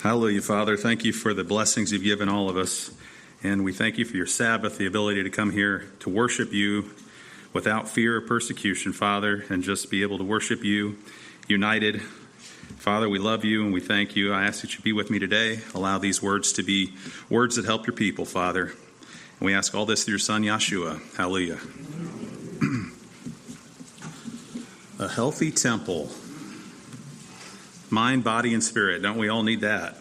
Hallelujah, Father. Thank you for the blessings you've given all of us. And we thank you for your Sabbath, the ability to come here to worship you without fear of persecution, Father, and just be able to worship you united. Father, we love you and we thank you. I ask that you be with me today. Allow these words to be words that help your people, Father. And we ask all this through your Son, Yeshua. Hallelujah. A healthy temple. Mind, body, and spirit. Don't we all need that?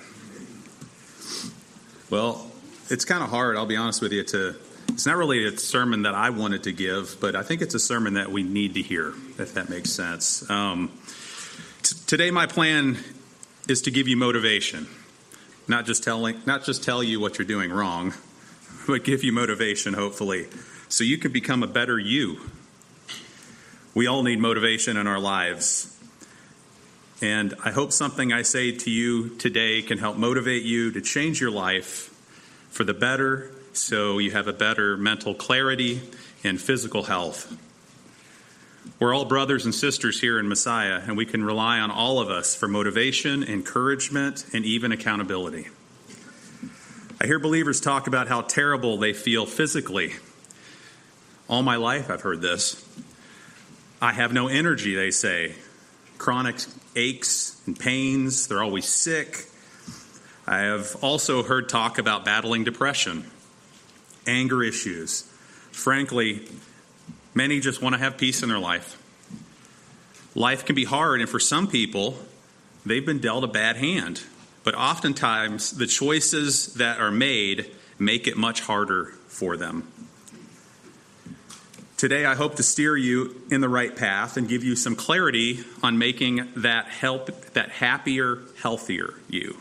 Well, it's kind of hard, I'll be honest with you, it's not really a sermon that I wanted to give, but I think it's a sermon that we need to hear, if that makes sense. Today my plan is to give you motivation. Not just tell you what you're doing wrong, but give you motivation, hopefully, so you can become a better you. We all need motivation in our lives. And I hope something I say to you today can help motivate you to change your life for the better, so you have a better mental clarity and physical health. We're all brothers and sisters here in Messiah, and we can rely on all of us for motivation, encouragement, and even accountability. I hear believers talk about how terrible they feel physically. All my life I've heard this. I have no energy, they say. Chronic aches and pains. They're always sick. I have also heard talk about battling depression, anger issues. Frankly, many just want to have peace in their life. Life can be hard, and for some people, they've been dealt a bad hand. But oftentimes, the choices that are made make it much harder for them. Today, I hope to steer you in the right path and give you some clarity on making that happier, healthier you.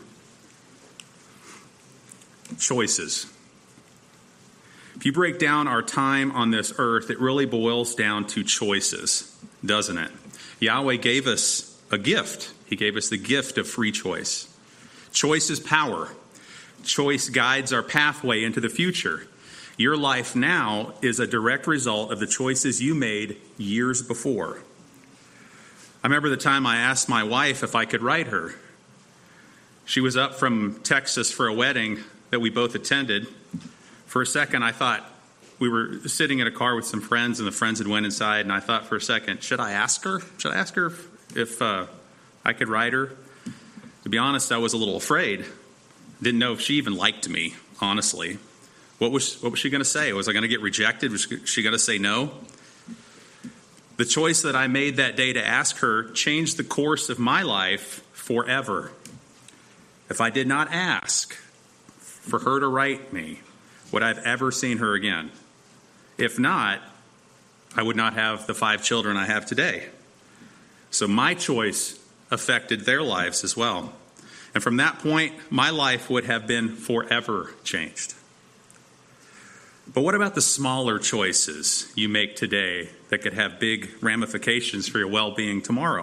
Choices. If you break down our time on this earth, it really boils down to choices, doesn't it? Yahweh gave us a gift. He gave us the gift of free choice. Choice is power. Choice guides our pathway into the future. Your life now is a direct result of the choices you made years before. I remember the time I asked my wife if I could write her. She was up from Texas for a wedding that we both attended. For a second, I thought, we were sitting in a car with some friends, and the friends had went inside, and I thought for a second, should I ask her? Should I ask her if I could write her? To be honest, I was a little afraid. Didn't know if she even liked me, honestly. What was she going to say? Was I going to get rejected? Was she going to say no? The choice that I made that day to ask her changed the course of my life forever. If I did not ask for her to write me, would I have ever seen her again? If not, I would not have the 5 children I have today. So my choice affected their lives as well. And from that point, my life would have been forever changed. But what about the smaller choices you make today that could have big ramifications for your well-being tomorrow?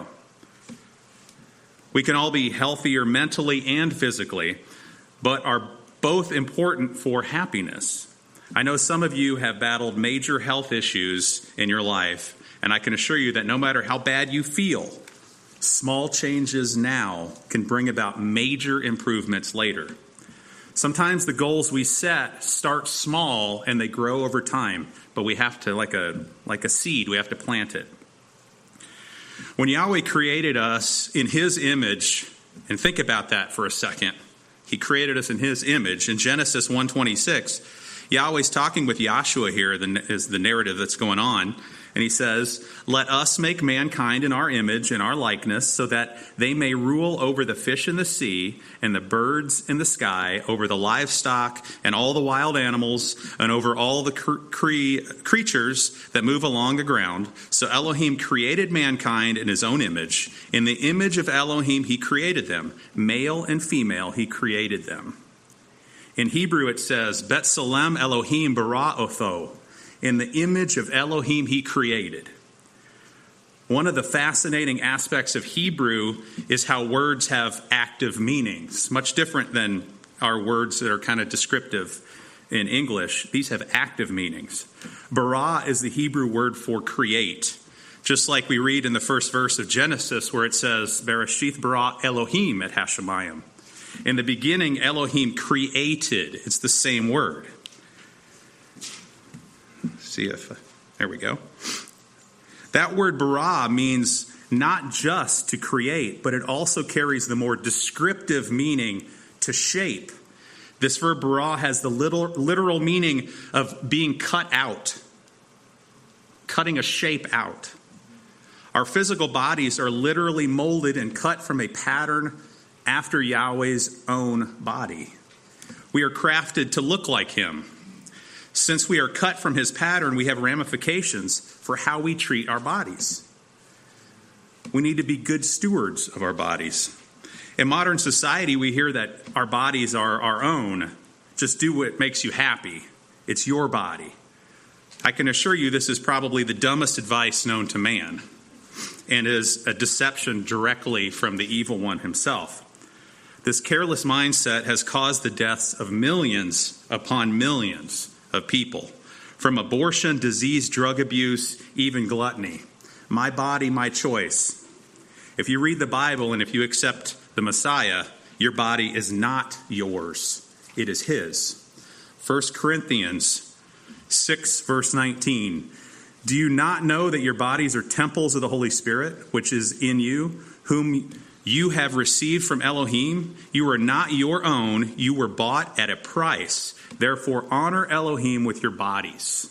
We can all be healthier mentally and physically, but are both important for happiness. I know some of you have battled major health issues in your life, and I can assure you that no matter how bad you feel, small changes now can bring about major improvements later. Sometimes the goals we set start small and they grow over time, but we have to, like a seed, we have to plant it. When Yahweh created us in His image, and think about that for a second, He created us in His image. In Genesis 1:26, Yahweh's talking with Yahshua here, is the narrative that's going on. And he says, "Let us make mankind in our image, in our likeness, so that they may rule over the fish in the sea and the birds in the sky, over the livestock and all the wild animals, and over all the creatures that move along the ground." So Elohim created mankind in His own image. In the image of Elohim, He created them. Male and female, He created them. In Hebrew, it says, "Betsalem Elohim bara otho." In the image of Elohim, He created. One of the fascinating aspects of Hebrew is how words have active meanings, much different than our words that are kind of descriptive in English. These have active meanings. Bara is the Hebrew word for create, just like we read in the first verse of Genesis where it says, "Bereshith bara Elohim et hashamayim." In the beginning, Elohim created. It's the same word. There we go. That word bara means not just to create, but it also carries the more descriptive meaning to shape. This verb bara has the literal meaning of being cut out, cutting a shape out. Our physical bodies are literally molded and cut from a pattern after Yahweh's own body. We are crafted to look like him. Since we are cut from his pattern, we have ramifications for how we treat our bodies. We need to be good stewards of our bodies. In modern society, we hear that our bodies are our own. Just do what makes you happy. It's your body. I can assure you this is probably the dumbest advice known to man, and is a deception directly from the evil one himself. This careless mindset has caused the deaths of millions upon millions of people, from abortion, disease, drug abuse, even gluttony. My body, my choice. If you read the Bible and if you accept the Messiah, your body is not yours. It is his. 1 Corinthians 6, verse 19. Do you not know that your bodies are temples of the Holy Spirit, which is in you, whom you have received from Elohim? You are not your own. You were bought at a price. Therefore, honor Elohim with your bodies.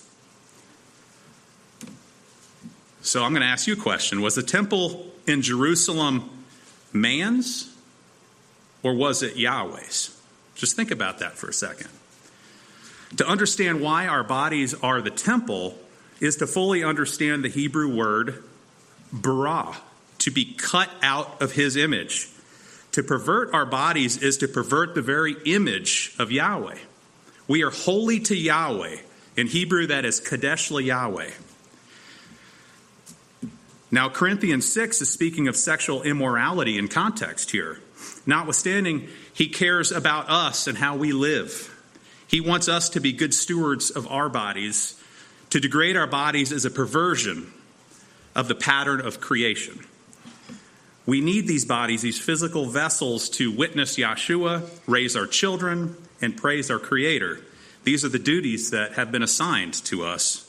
So I'm going to ask you a question. Was the temple in Jerusalem man's, or was it Yahweh's? Just think about that for a second. To understand why our bodies are the temple is to fully understand the Hebrew word bara, to be cut out of his image. To pervert our bodies is to pervert the very image of Yahweh. We are holy to Yahweh. In Hebrew, that is Kadesh LaYahweh. Now, Corinthians 6 is speaking of sexual immorality in context here. Notwithstanding, he cares about us and how we live. He wants us to be good stewards of our bodies. To degrade our bodies is a perversion of the pattern of creation. We need these bodies, these physical vessels, to witness Yahshua, raise our children, and praise our Creator. These are the duties that have been assigned to us.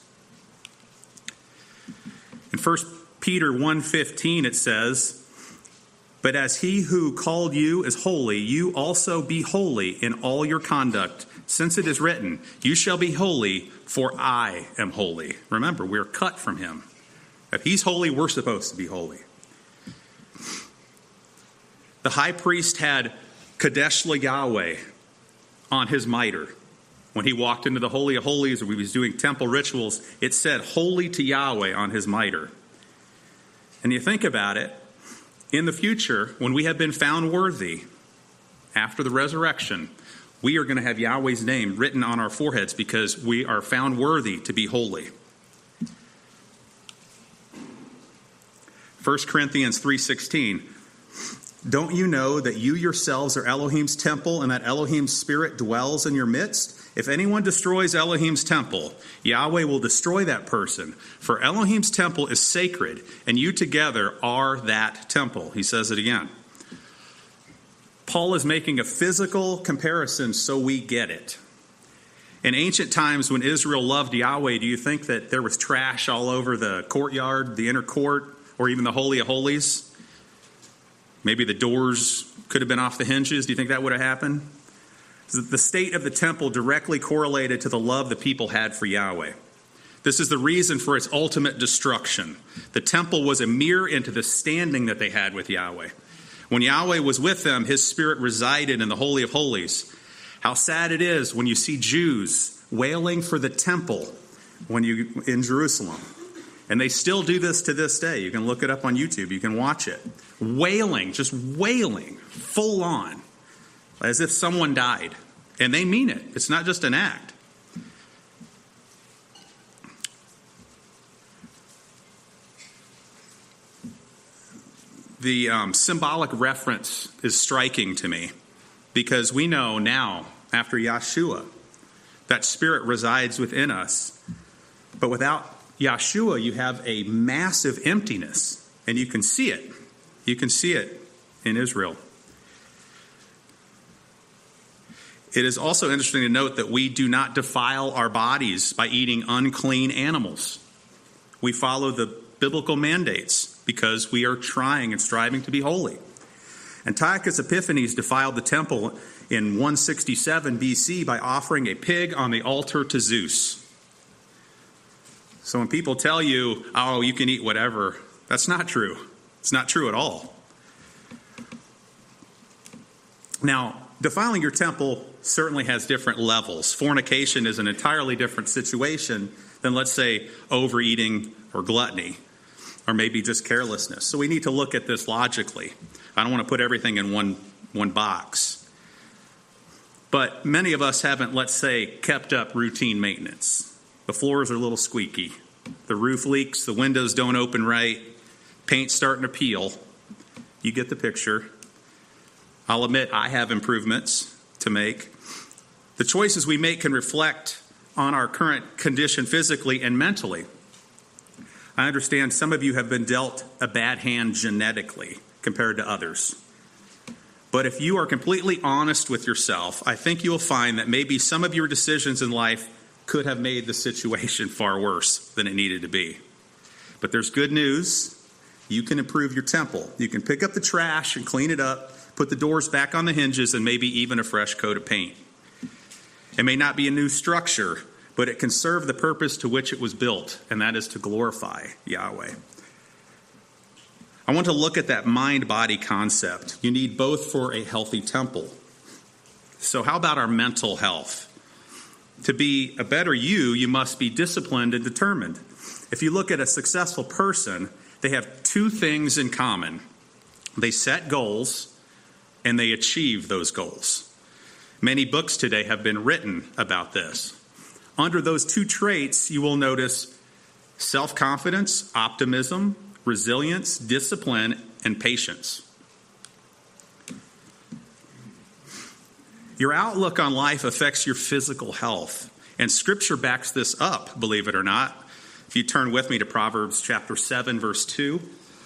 In 1 Peter 1:15 it says, "But as he who called you is holy, you also be holy in all your conduct, since it is written, 'You shall be holy, for I am holy.'" Remember, we're cut from him. If he's holy, we're supposed to be holy. The high priest had Kadesh LaYahweh on his mitre. When he walked into the Holy of Holies or he was doing temple rituals, it said holy to Yahweh on his mitre. And you think about it, in the future, when we have been found worthy after the resurrection, we are going to have Yahweh's name written on our foreheads because we are found worthy to be holy. 1 Corinthians 3:16. "Don't you know that you yourselves are Elohim's temple and that Elohim's spirit dwells in your midst? If anyone destroys Elohim's temple, Yahweh will destroy that person. For Elohim's temple is sacred, and you together are that temple." He says it again. Paul is making a physical comparison so we get it. In ancient times when Israel loved Yahweh, do you think that there was trash all over the courtyard, the inner court, or even the Holy of Holies? Maybe the doors could have been off the hinges. Do you think that would have happened? The state of the temple directly correlated to the love the people had for Yahweh. This is the reason for its ultimate destruction. The temple was a mirror into the standing that they had with Yahweh. When Yahweh was with them, his spirit resided in the Holy of Holies. How sad it is when you see Jews wailing for the temple in Jerusalem. And they still do this to this day. You can look it up on YouTube. You can watch it. Wailing, just wailing, full on, as if someone died. And they mean it. It's not just an act. The symbolic reference is striking to me because we know now, after Yahshua, that spirit resides within us. But without Yahshua, you have a massive emptiness, and you can see it. You can see it in Israel. It is also interesting to note that we do not defile our bodies by eating unclean animals. We follow the biblical mandates because we are trying and striving to be holy. Antiochus Epiphanes defiled the temple in 167 BC by offering a pig on the altar to Zeus. So when people tell you, oh, you can eat whatever, that's not true. It's not true at all. Now, defiling your temple certainly has different levels. Fornication is an entirely different situation than, let's say, overeating or gluttony, or maybe just carelessness. So we need to look at this logically. I don't want to put everything in one box. But many of us haven't, let's say, kept up routine maintenance. The floors are a little squeaky. The roof leaks. The windows don't open right. Paint's starting to peel. You get the picture. I'll admit I have improvements to make. The choices we make can reflect on our current condition physically and mentally. I understand some of you have been dealt a bad hand genetically compared to others. But if you are completely honest with yourself, I think you will find that maybe some of your decisions in life could have made the situation far worse than it needed to be. But there's good news. You can improve your temple. You can pick up the trash and clean it up, put the doors back on the hinges, and maybe even a fresh coat of paint. It may not be a new structure, but it can serve the purpose to which it was built, and that is to glorify Yahweh. I want to look at that mind-body concept. You need both for a healthy temple. So how about our mental health? To be a better you must be disciplined and determined. If you look at a successful person, they have two things in common. They set goals, and they achieve those goals. Many books today have been written about this. Under those two traits, you will notice self-confidence, optimism, resilience, discipline, and patience. Your outlook on life affects your physical health, and Scripture backs this up, believe it or not. If you turn with me to Proverbs chapter 7, verse 2.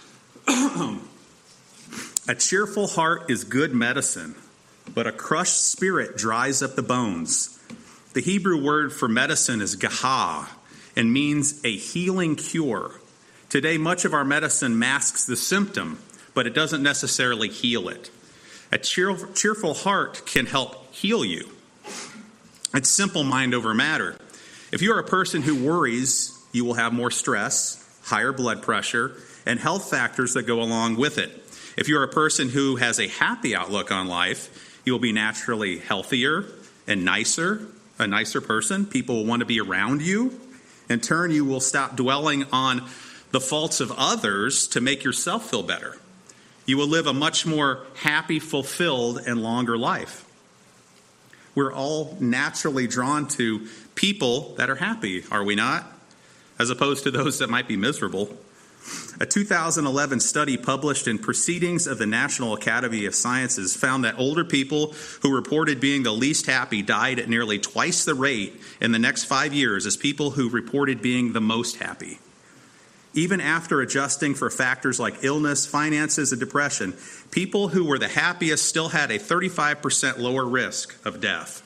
A cheerful heart is good medicine, but a crushed spirit dries up the bones. The Hebrew word for medicine is gahah and means a healing cure. Today, much of our medicine masks the symptom, but it doesn't necessarily heal it. A cheerful heart can help heal you. It's simple mind over matter. If you are a person who worries, you will have more stress, higher blood pressure, and health factors that go along with it. If you're a person who has a happy outlook on life, you will be naturally healthier and a nicer person. People will want to be around you. In turn, you will stop dwelling on the faults of others to make yourself feel better. You will live a much more happy, fulfilled, and longer life. We're all naturally drawn to people that are happy, are we not? As opposed to those that might be miserable. A 2011 study published in Proceedings of the National Academy of Sciences found that older people who reported being the least happy died at nearly twice the rate in the next 5 years as people who reported being the most happy. Even after adjusting for factors like illness, finances, and depression, people who were the happiest still had a 35% lower risk of death.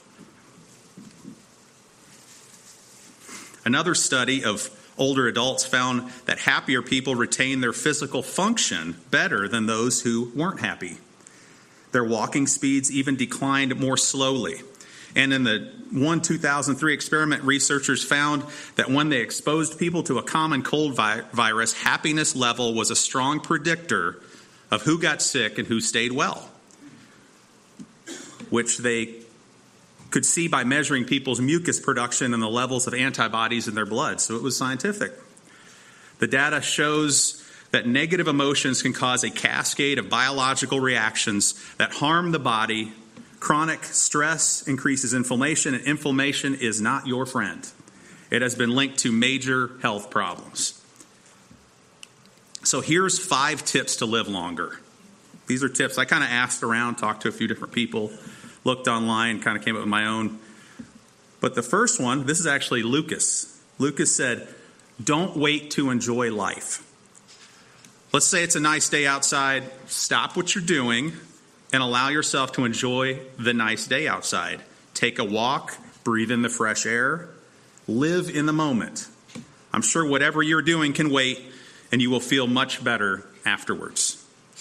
Another study of older adults found that happier people retain their physical function better than those who weren't happy. Their walking speeds even declined more slowly. And in the 2003 experiment, researchers found that when they exposed people to a common cold virus, happiness level was a strong predictor of who got sick and who stayed well, which they could see by measuring people's mucus production and the levels of antibodies in their blood. So it was scientific. The data shows that negative emotions can cause a cascade of biological reactions that harm the body. Chronic stress increases inflammation, and inflammation is not your friend. It has been linked to major health problems. So here's 5 tips to live longer. These are tips. I kind of asked around, talked to a few different people, looked online, kind of came up with my own. But the first one, this is actually Lucas. Lucas said, don't wait to enjoy life. Let's say it's a nice day outside. Stop what you're doing and allow yourself to enjoy the nice day outside. take a walk, breathe in the fresh air, live in the moment. I'm sure whatever you're doing can wait, and you will feel much better afterwards.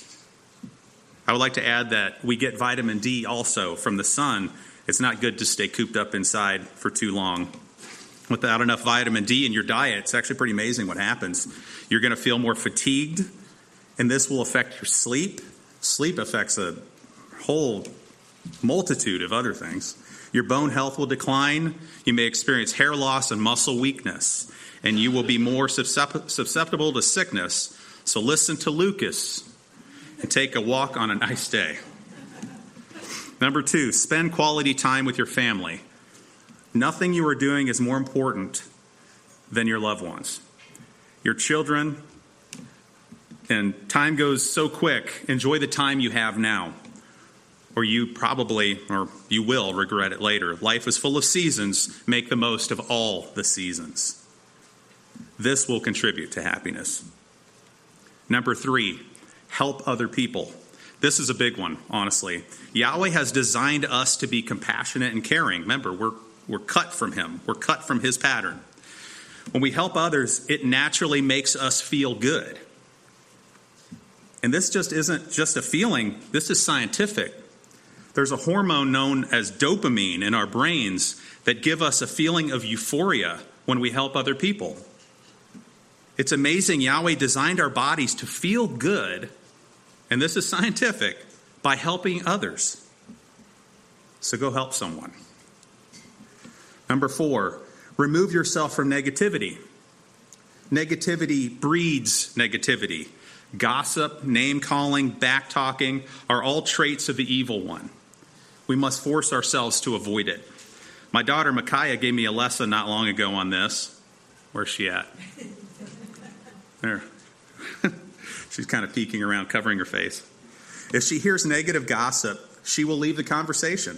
I would like to add that we get vitamin D also from the sun. It's not good to stay cooped up inside for too long. Without enough vitamin D in your diet, it's actually pretty amazing what happens. You're going to feel more fatigued, and this will affect your sleep. Sleep affects a whole multitude of other things. Your bone health will decline. You may experience hair loss and muscle weakness, and you will be more susceptible to sickness. So listen to Lucas and take a walk on a nice day. Number 2, spend quality time with your family. Nothing you are doing is more important than your loved ones. Your children, and time goes so quick. Enjoy the time you have now, or you will regret it later. Life is full of seasons. Make the most of all the seasons. This will contribute to happiness. Number 3, help other people. This is a big one, honestly. Yahweh has designed us to be compassionate and caring. Remember, we're cut from him. We're cut from his pattern. When we help others, it naturally makes us feel good. And this just isn't just a feeling. This is scientific. There's a hormone known as dopamine in our brains that give us a feeling of euphoria when we help other people. It's amazing. Yahweh designed our bodies to feel good, and this is scientific, by helping others. So go help someone. Number 4, remove yourself from negativity. Negativity breeds negativity. Gossip, name-calling, back-talking are all traits of the evil one. We must force ourselves to avoid it. My daughter Micaiah gave me a lesson not long ago on this. Where's she at? There. She's kind of peeking around, covering her face. If she hears negative gossip, she will leave the conversation.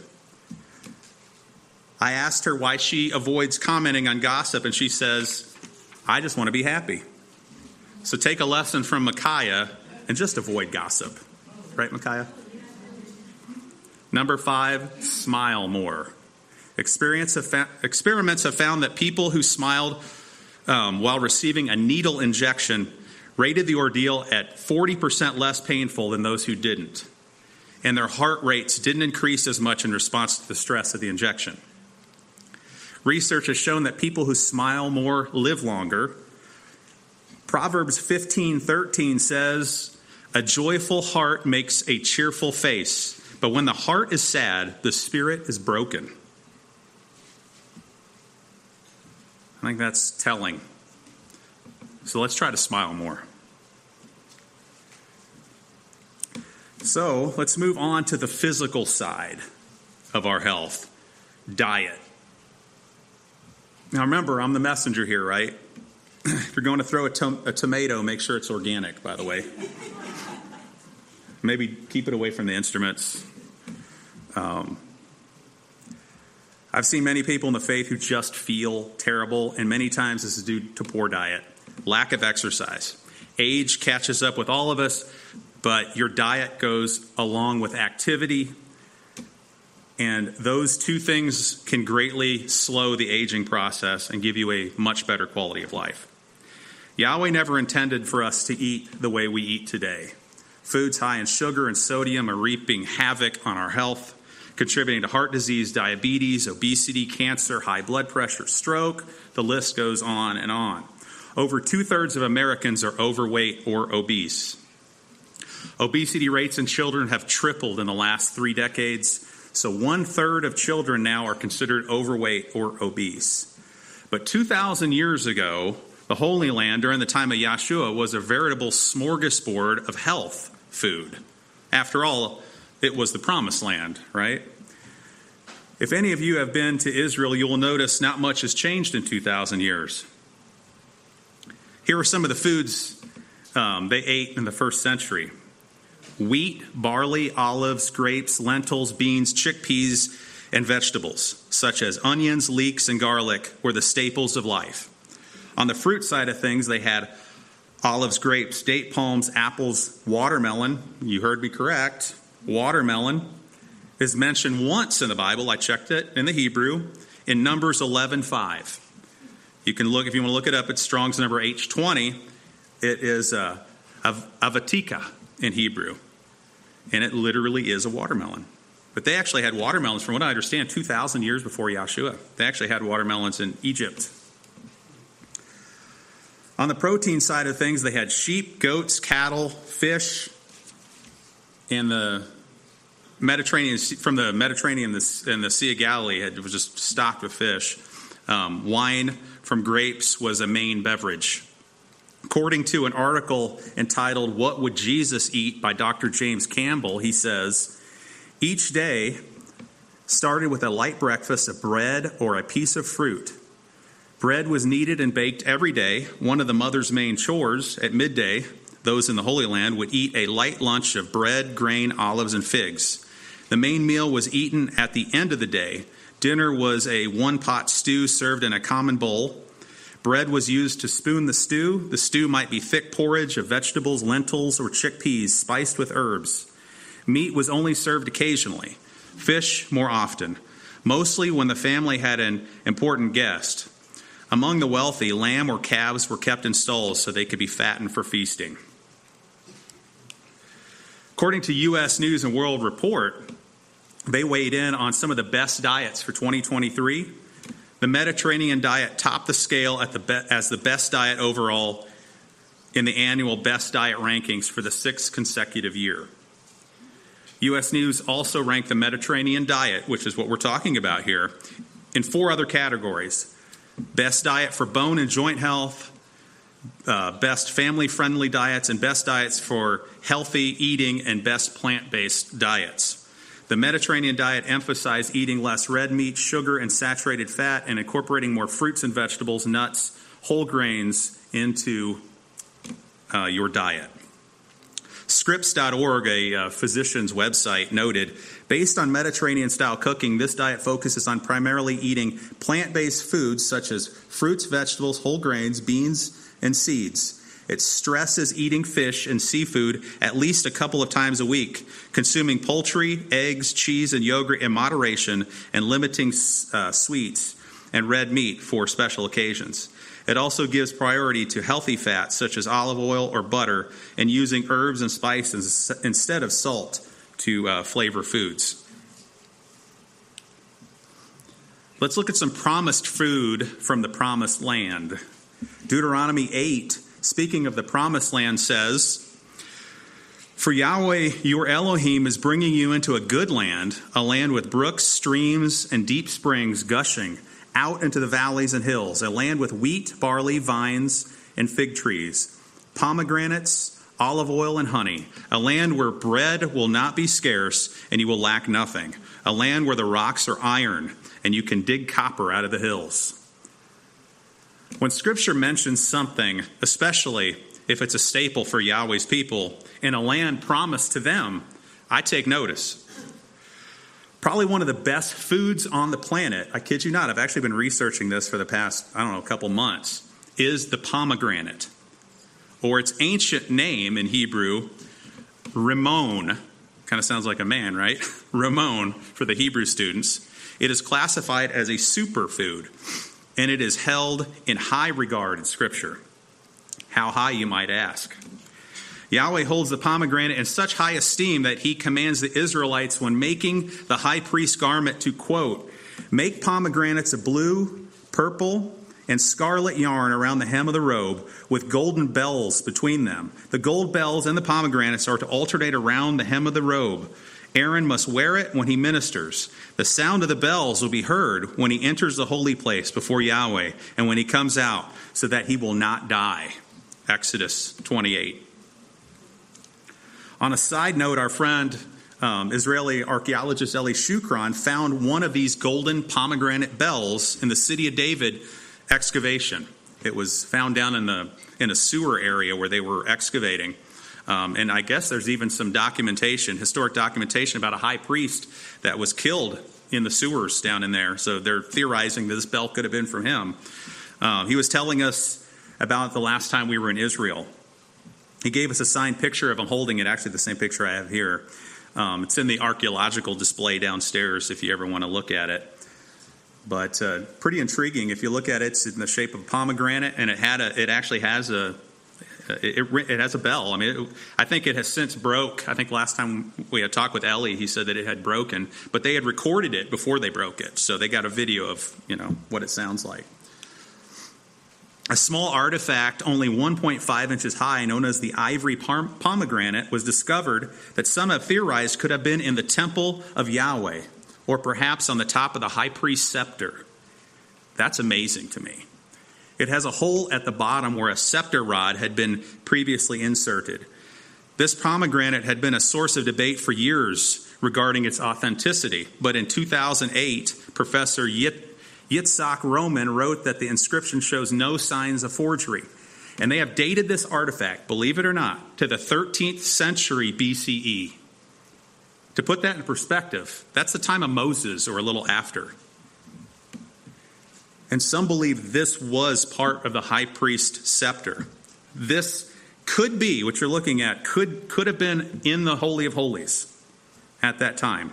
I asked her why she avoids commenting on gossip, and she says, I just want to be happy. So take a lesson from Micaiah and just avoid gossip. Right, Micaiah? Number 5, smile more. Experiments have found that people who smiled while receiving a needle injection rated the ordeal at 40% less painful than those who didn't. And their heart rates didn't increase as much in response to the stress of the injection. Research has shown that people who smile more live longer. Proverbs 15:13 says, a joyful heart makes a cheerful face, but when the heart is sad, the spirit is broken. I think that's telling. So let's try to smile more. So let's move on to the physical side of our health, diet. Now remember, I'm the messenger here, right? If you're going to throw a tomato, make sure it's organic, by the way. Maybe keep it away from the instruments. I've seen many people in the faith who just feel terrible, and many times this is due to poor diet, lack of exercise. Age catches up with all of us, but your diet goes along with activity, and those two things can greatly slow the aging process and give you a much better quality of life. Yahweh never intended for us to eat the way we eat today. Foods high in sugar and sodium are reaping havoc on our health, contributing to heart disease, diabetes, obesity, cancer, high blood pressure, stroke. The list goes on and on. Over 2/3 of Americans are overweight or obese. Obesity rates in children have tripled in the last 3 decades. So 1/3 of children now are considered overweight or obese. But 2,000 years ago, the Holy Land during the time of Yahshua was a veritable smorgasbord of health food. After all, it was the promised land, right? If any of you have been to Israel, you will notice not much has changed in 2,000 years. Here are some of the foods they ate in the first century. Wheat, barley, olives, grapes, lentils, beans, chickpeas, and vegetables, such as onions, leeks, and garlic, were the staples of life. On the fruit side of things, they had olives, grapes, date palms, apples, watermelon. You heard me correct. Watermelon. is mentioned once in the Bible. I checked it in the Hebrew in Numbers 11:5. You can look, if you want to look it up, it's Strong's number H20. It is avatika in Hebrew, and it literally is a watermelon. But they actually had watermelons, from what I understand, 2,000 years before Yahshua. They actually had watermelons in Egypt. On the protein side of things, they had sheep, goats, cattle, fish, and the Mediterranean, from the Mediterranean and the Sea of Galilee, it was just stocked with fish. Wine from grapes was a main beverage. According to an article entitled "What Would Jesus Eat?" by Dr. James Campbell, he says, each day started with a light breakfast of bread or a piece of fruit. Bread was kneaded and baked every day. One of the mother's main chores at midday, those in the Holy Land would eat a light lunch of bread, grain, olives, and figs. The main meal was eaten at the end of the day. Dinner was a one-pot stew served in a common bowl. Bread was used to spoon the stew. The stew might be thick porridge of vegetables, lentils, or chickpeas spiced with herbs. Meat was only served occasionally. Fish more often, mostly when the family had an important guest. Among the wealthy, lamb or calves were kept in stalls so they could be fattened for feasting. According to U.S. News and World Report, they weighed in on some of the best diets for 2023. The Mediterranean diet topped the scale as the best diet overall in the annual best diet rankings for the 6th consecutive year. U.S. News also ranked the Mediterranean diet, which is what we're talking about here, in 4 other categories. Best diet for bone and joint health, best family-friendly diets, and best diets for healthy eating and best plant-based diets. The Mediterranean diet emphasized eating less red meat, sugar, and saturated fat, and incorporating more fruits and vegetables, nuts, whole grains into your diet. Scripts.org, a physician's website, noted, based on Mediterranean-style cooking, this diet focuses on primarily eating plant-based foods such as fruits, vegetables, whole grains, beans, and seeds. It stresses eating fish and seafood at least a couple of times a week, consuming poultry, eggs, cheese, and yogurt in moderation, and limiting sweets and red meat for special occasions. It also gives priority to healthy fats such as olive oil or butter, and using herbs and spices instead of salt to flavor foods. Let's look at some promised food from the promised land. Deuteronomy 8, speaking of the promised land, says, "For Yahweh your Elohim is bringing you into a good land, a land with brooks, streams, and deep springs gushing out into the valleys and hills, a land with wheat, barley, vines, and fig trees, pomegranates, olive oil, and honey, a land where bread will not be scarce and you will lack nothing, a land where the rocks are iron and you can dig copper out of the hills." When Scripture mentions something, especially if it's a staple for Yahweh's people, in a land promised to them, I take notice. Probably one of the best foods on the planet, I kid you not, I've actually been researching this for the past, couple months, is the pomegranate. Or its ancient name in Hebrew, Ramon. Kind of sounds like a man, right? Ramon for the Hebrew students. It is classified as a superfood, and it is held in high regard in Scripture. How high, you might ask? Yahweh holds the pomegranate in such high esteem that he commands the Israelites when making the high priest's garment to, quote, "Make pomegranates of blue, purple, and scarlet yarn around the hem of the robe with golden bells between them. The gold bells and the pomegranates are to alternate around the hem of the robe. Aaron must wear it when he ministers. The sound of the bells will be heard when he enters the holy place before Yahweh and when he comes out, so that he will not die." Exodus 28. On a side note, our friend, Israeli archaeologist Eli Shukran, found one of these golden pomegranate bells in the City of David excavation. It was found down in a sewer area where they were excavating. And I guess there's even some documentation, historic documentation, about a high priest that was killed in the sewers down in there. So they're theorizing that this bell could have been from him. He was telling us about the last time we were in Israel. He gave us a signed picture of him holding it, actually the same picture I have here. It's in the archaeological display downstairs if you ever want to look at it. But pretty intriguing. If you look at it, it's in the shape of a pomegranate, and it actually has a bell. I mean, I think it has since broke. I think last time we had talked with Ellie, he said that it had broken, but they had recorded it before they broke it, so they got a video of what it sounds like. A small artifact, only 1.5 inches high, known as the ivory pomegranate, was discovered that some have theorized could have been in the temple of Yahweh, or perhaps on the top of the high priest's scepter. That's amazing to me. It has a hole at the bottom where a scepter rod had been previously inserted. This pomegranate had been a source of debate for years regarding its authenticity, but in 2008, Professor Yitzhak Roman wrote that the inscription shows no signs of forgery. And they have dated this artifact, believe it or not, to the 13th century BCE. To put that in perspective, that's the time of Moses or a little after. And some believe this was part of the high priest scepter. This could be, what you're looking at, could have been in the Holy of Holies at that time.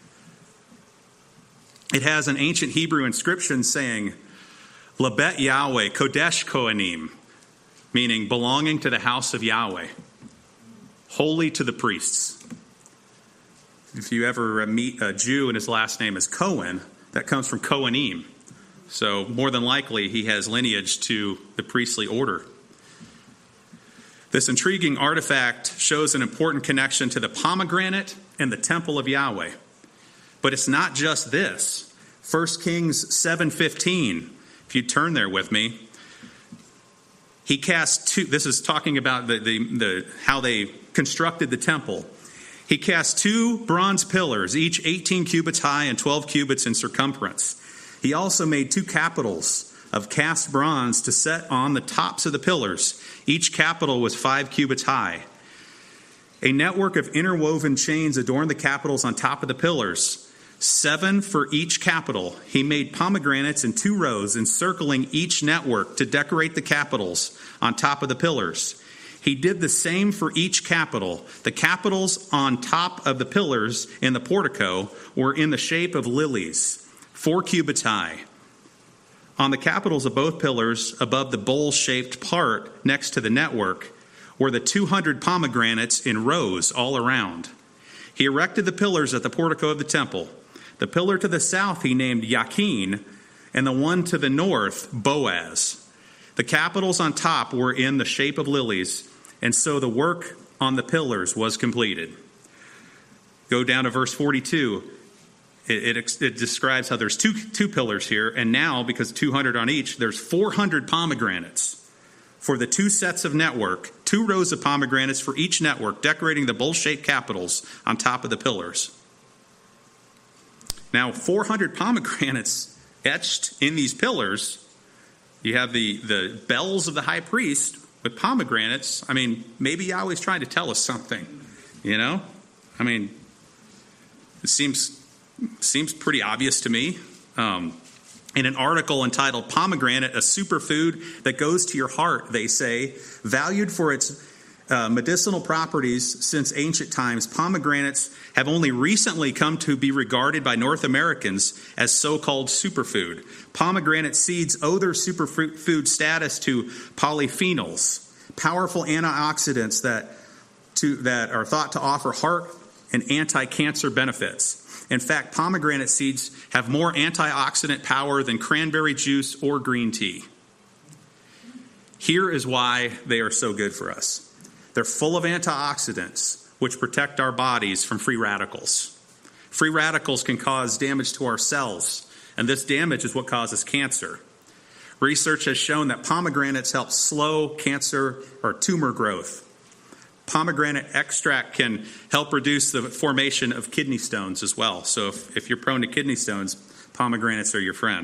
It has an ancient Hebrew inscription saying, Lebet Yahweh, Kodesh Kohanim, meaning belonging to the house of Yahweh, holy to the priests. If you ever meet a Jew and his last name is Cohen, that comes from Kohanim. So more than likely, he has lineage to the priestly order. This intriguing artifact shows an important connection to the pomegranate and the temple of Yahweh. But it's not just this. 1 Kings 7:15, if you turn there with me, he cast two. This is talking about how they constructed the temple. He cast 2 bronze pillars, each 18 cubits high and 12 cubits in circumference. He also made 2 capitals of cast bronze to set on the tops of the pillars. Each capital was 5 cubits high. A network of interwoven chains adorned the capitals on top of the pillars, 7 for each capital. He made pomegranates in 2 rows, encircling each network to decorate the capitals on top of the pillars. He did the same for each capital. The capitals on top of the pillars in the portico were in the shape of lilies, 4 cubits high. On the capitals of both pillars, above the bowl-shaped part next to the network, were the 200 pomegranates in rows all around. He erected the pillars at the portico of the temple. The pillar to the south he named Yakin, and the one to the north, Boaz. The capitals on top were in the shape of lilies, and so the work on the pillars was completed. Go down to verse 42. It describes how there's two pillars here, and now, because 200 on each, there's 400 pomegranates for the 2 sets of network, 2 rows of pomegranates for each network, decorating the bowl-shaped capitals on top of the pillars. Now, 400 pomegranates etched in these pillars. You have the bells of the high priest with pomegranates. I mean, maybe Yahweh's trying to tell us something, I mean, it seems pretty obvious to me. In an article entitled "Pomegranate, a Superfood That Goes to Your Heart," they say, valued for its medicinal properties since ancient times, pomegranates have only recently come to be regarded by North Americans as so-called superfood. Pomegranate seeds owe their superfood status to polyphenols, powerful antioxidants that are thought to offer heart and anti-cancer benefits. In fact, pomegranate seeds have more antioxidant power than cranberry juice or green tea. Here is why they are so good for us. They're full of antioxidants, which protect our bodies from free radicals. Free radicals can cause damage to our cells, and this damage is what causes cancer. Research has shown that pomegranates help slow cancer or tumor growth. Pomegranate extract can help reduce the formation of kidney stones as well. So if you're prone to kidney stones, pomegranates are your friend.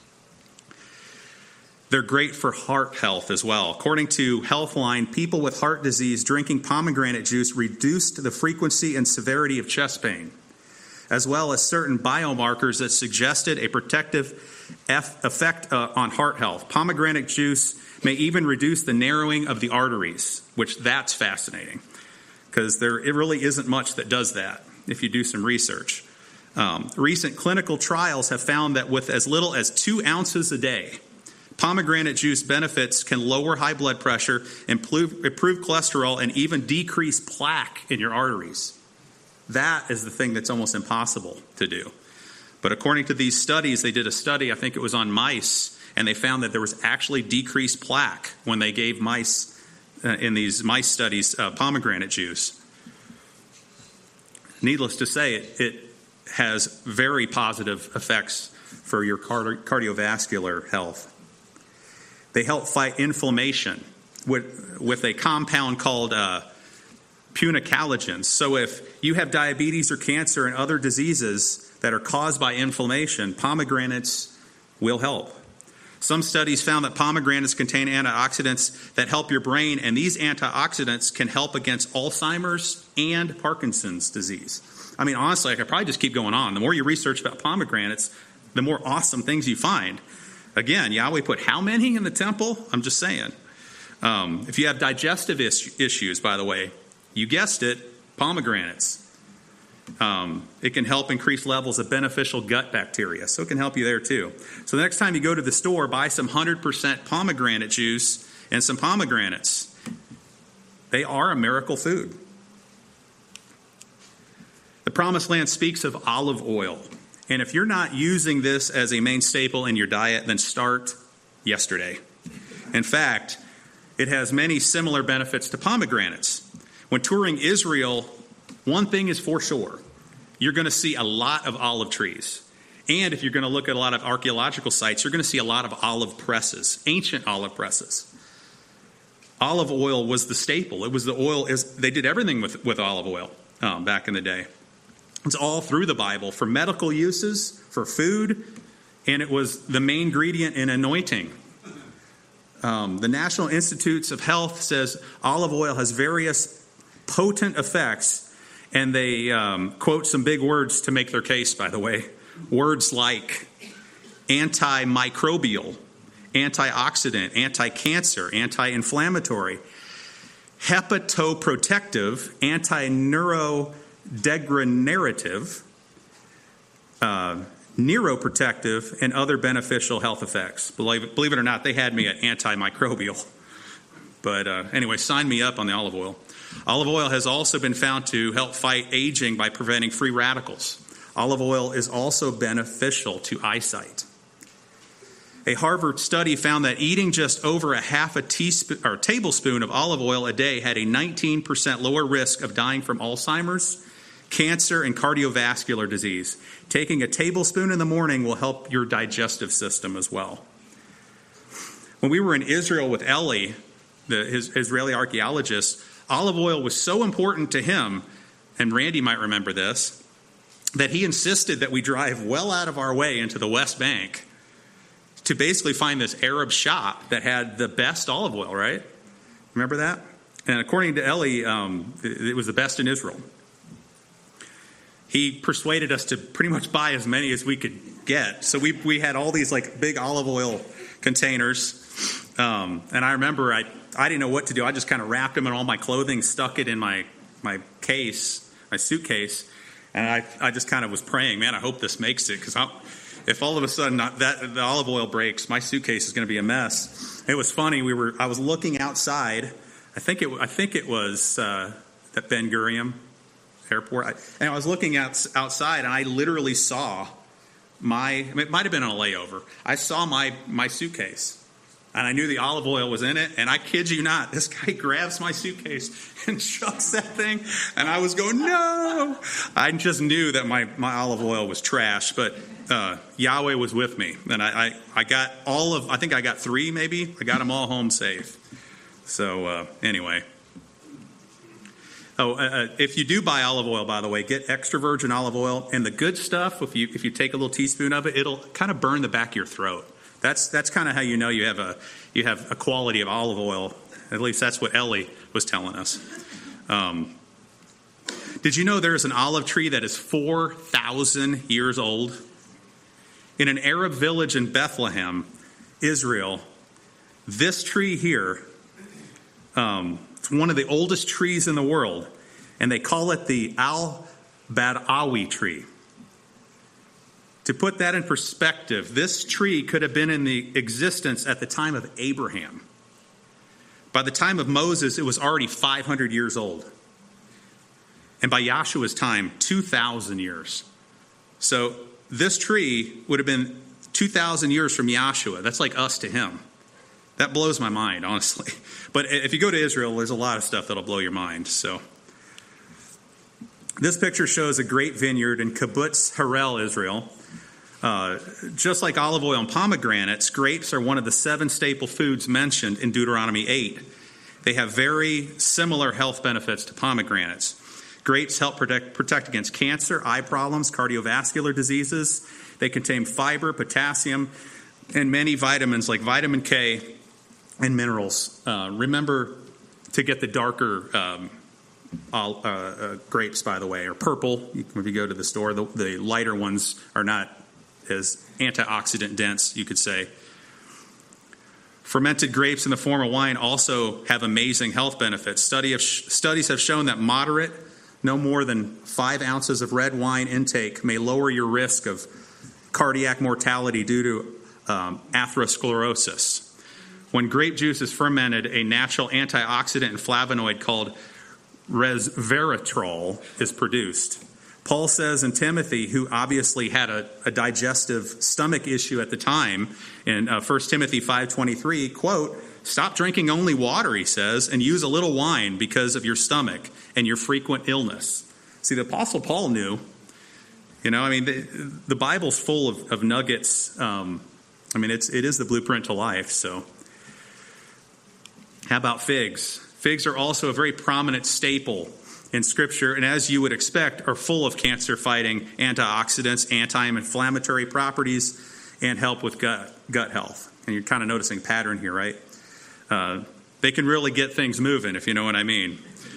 They're great for heart health as well. According to Healthline, people with heart disease drinking pomegranate juice reduced the frequency and severity of chest pain, as well as certain biomarkers that suggested a protective effect on heart health. Pomegranate juice may even reduce the narrowing of the arteries, which that's fascinating, because it really isn't much that does that. if you do some research. Recent clinical trials have found that with as little as 2 ounces a day, pomegranate juice benefits can lower high blood pressure, improve cholesterol, and even decrease plaque in your arteries. That is the thing that's almost impossible to do. But according to these studies, they did a study, I think it was on mice, and they found that there was actually decreased plaque when they gave mice, in these mice studies, pomegranate juice. Needless to say, it has very positive effects for your cardiovascular health. They help fight inflammation with a compound called punicalagins. So if you have diabetes or cancer and other diseases that are caused by inflammation, pomegranates will help. Some studies found that pomegranates contain antioxidants that help your brain, and these antioxidants can help against Alzheimer's and Parkinson's disease. I mean, honestly, I could probably just keep going on. The more you research about pomegranates, the more awesome things you find. Again, Yahweh put how many in the temple? I'm just saying. If you have digestive issues, by the way, you guessed it, pomegranates. It can help increase levels of beneficial gut bacteria, so it can help you there too. So the next time you go to the store, buy some 100% pomegranate juice and some pomegranates. They are a miracle food. The Promised Land speaks of olive oil. And if you're not using this as a main staple in your diet, then start yesterday. In fact, it has many similar benefits to pomegranates. When touring Israel, one thing is for sure. You're going to see a lot of olive trees. And if you're going to look at a lot of archaeological sites, you're going to see a lot of olive presses, ancient olive presses. Olive oil was the staple. It was the oil. They did everything with olive oil back in the day. It's all through the Bible for medical uses, for food, and it was the main ingredient in anointing. The National Institutes of Health says olive oil has various potent effects, and they quote some big words to make their case, by the way. Words like antimicrobial, antioxidant, anti-cancer, anti-inflammatory, hepatoprotective, anti-neurodegenerative, neuroprotective, and other beneficial health effects. Believe it or not, they had me at antimicrobial. But anyway, sign me up on the olive oil. Olive oil has also been found to help fight aging by preventing free radicals. Olive oil is also beneficial to eyesight. A Harvard study found that eating just over a half a teaspoon or tablespoon of olive oil a day had a 19% lower risk of dying from Alzheimer's, cancer, and cardiovascular disease. Taking a tablespoon in the morning will help your digestive system as well. When we were in Israel with Eli, his Israeli archaeologist, olive oil was so important to him, and Randy might remember this, that he insisted that we drive well out of our way into the West Bank to basically find this Arab shop that had the best olive oil, right? Remember that? And according to Eli, it was the best in Israel. He persuaded us to pretty much buy as many as we could get. So we had all these like big olive oil containers. And I remember I didn't know what to do. I just kind of wrapped them in all my clothing, stuck it in my case, my suitcase. And I just kind of was praying, man, I hope this makes it, because if all of a sudden the olive oil breaks, my suitcase is going to be a mess. It was funny. I was looking outside. I think it was at Ben Gurion Airport, and I was looking outside, and I literally saw it might have been on a layover. I saw my suitcase. And I knew the olive oil was in it, and I kid you not, this guy grabs my suitcase and chucks that thing, and I was going, no! I just knew that my olive oil was trash, but Yahweh was with me, and I got I think I got 3 maybe. I got them all home safe. So anyway. If you do buy olive oil, by the way, get extra virgin olive oil, and the good stuff, if you take a little teaspoon of it, it'll kind of burn the back of your throat. That's kind of how you know you have a quality of olive oil. At least that's what Eli was telling us. Did you know there's an olive tree that is 4,000 years old? In an Arab village in Bethlehem, Israel, this tree here, it's one of the oldest trees in the world, and they call it the Al Badawi tree. To put that in perspective, this tree could have been in the existence at the time of Abraham. By the time of Moses, it was already 500 years old. And by Yahshua's time, 2,000 years. So this tree would have been 2,000 years from Yahshua. That's like us to him. That blows my mind, honestly. But if you go to Israel, there's a lot of stuff that'll blow your mind. So this picture shows a great vineyard in Kibbutz Harel, Israel. Just like olive oil and pomegranates, grapes are one of the 7 staple foods mentioned in Deuteronomy 8. They have very similar health benefits to pomegranates. Grapes help protect against cancer, eye problems, cardiovascular diseases. They contain fiber, potassium, and many vitamins like vitamin K and minerals. Remember to get the darker grapes, by the way, or purple. If you go to the store, the lighter ones are not as antioxidant dense, you could say. Fermented grapes in the form of wine also have amazing health benefits. Studies have shown that moderate, no more than 5 ounces of red wine intake may lower your risk of cardiac mortality due to atherosclerosis. When grape juice is fermented, a natural antioxidant and flavonoid called resveratrol is produced. Paul says in Timothy, who obviously had a digestive stomach issue at the time, in 1 Timothy 5:23, quote, "Stop drinking only water," he says, "and use a little wine because of your stomach and your frequent illness." See, the Apostle Paul knew. The Bible's full of nuggets. It is the blueprint to life. So, how about figs? Figs are also a very prominent staple in Scripture, and as you would expect, are full of cancer-fighting antioxidants, anti-inflammatory properties, and help with gut health. And you're kind of noticing a pattern here, right? They can really get things moving, if you know what I mean.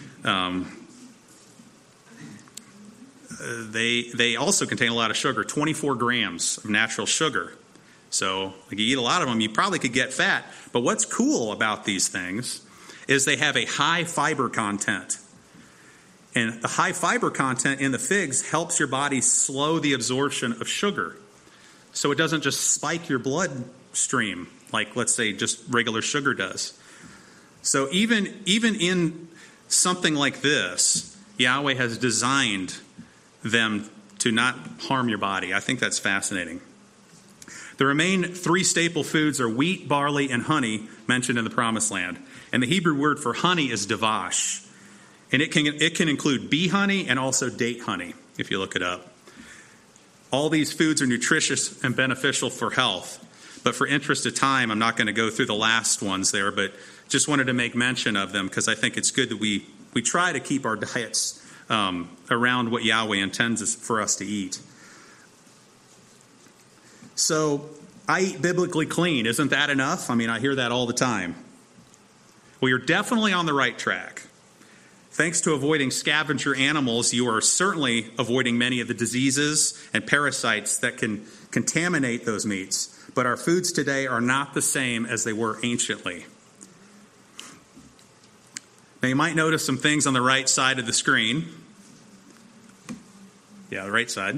They also contain a lot of sugar, 24 grams of natural sugar. So if you eat a lot of them, you probably could get fat. But what's cool about these things is they have a high fiber content. And the high fiber content in the figs helps your body slow the absorption of sugar. So it doesn't just spike your bloodstream like, let's say, just regular sugar does. So even in something like this, Yahweh has designed them to not harm your body. I think that's fascinating. The remaining 3 staple foods are wheat, barley, and honey mentioned in the Promised Land. And the Hebrew word for honey is davash. And it can include bee honey and also date honey, if you look it up. All these foods are nutritious and beneficial for health. But for interest of time, I'm not going to go through the last ones there, but just wanted to make mention of them because I think it's good that we try to keep our diets around what Yahweh intends for us to eat. So, I eat biblically clean. Isn't that enough? I hear that all the time. Well, you're definitely on the right track. Thanks to avoiding scavenger animals, you are certainly avoiding many of the diseases and parasites that can contaminate those meats. But our foods today are not the same as they were anciently. Now, you might notice some things on the right side of the screen. Yeah, the right side.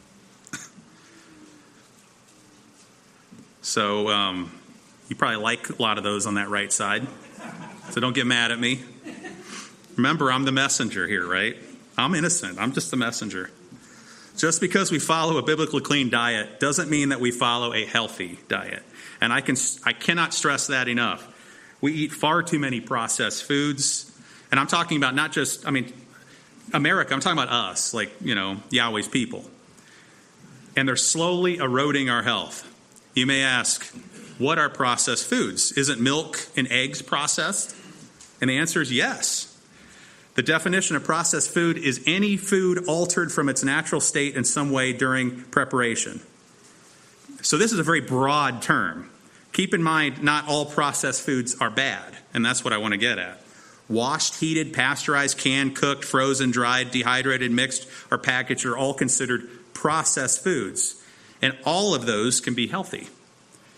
So you probably like a lot of those on that right side. So don't get mad at me. Remember, I'm the messenger here, right? I'm innocent. I'm just the messenger. Just because we follow a biblically clean diet doesn't mean that we follow a healthy diet. And I cannot stress that enough. We eat far too many processed foods. And I'm talking about not just, America. I'm talking about us, like, Yahweh's people. And they're slowly eroding our health. You may ask, what are processed foods? Isn't milk and eggs processed? And the answer is yes. The definition of processed food is any food altered from its natural state in some way during preparation. So this is a very broad term. Keep in mind, not all processed foods are bad, and that's what I want to get at. Washed, heated, pasteurized, canned, cooked, frozen, dried, dehydrated, mixed, or packaged are all considered processed foods. And all of those can be healthy.